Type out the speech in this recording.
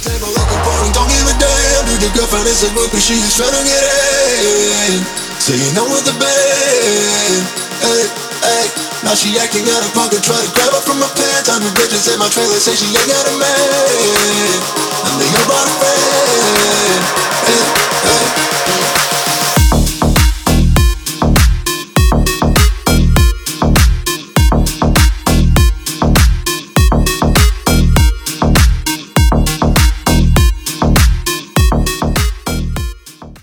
table looking for him, don't give a damn. Dude, your girlfriend is a groupie, she is trying to get in. So you know with the band. Hey, hey. Now she acting out of pocket, try to grab her from my pants. I'm the bitches in my trailer, say she ain't got a man, and they all brought a friend.